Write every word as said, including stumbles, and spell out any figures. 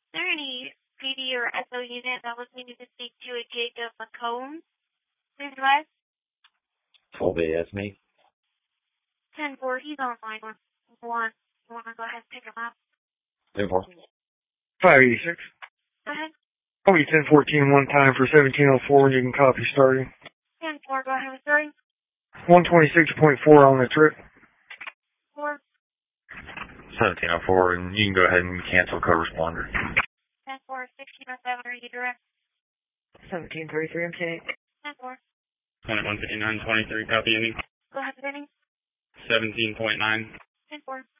there any P D or S O unit that was needed to speak to a Jacob McComb? Please advise. twelve A, that's me. ten four, he's on line one. One. You want to go ahead and pick him up? ten four. five eighty-six. Go ahead. I'll be ten fourteen one time for seventeen oh four when you can copy starting. ten four, go ahead with starting. one twenty-six point four on the trip. four. seventeen oh four, and you can go ahead and cancel co-responder. ten four, sixteen oh seven, are you direct? seventeen thirty-three, I'm K. ten four. twenty-one fifty-nine twenty-three, copy ending. Go ahead with ending. seventeen point nine. ten four.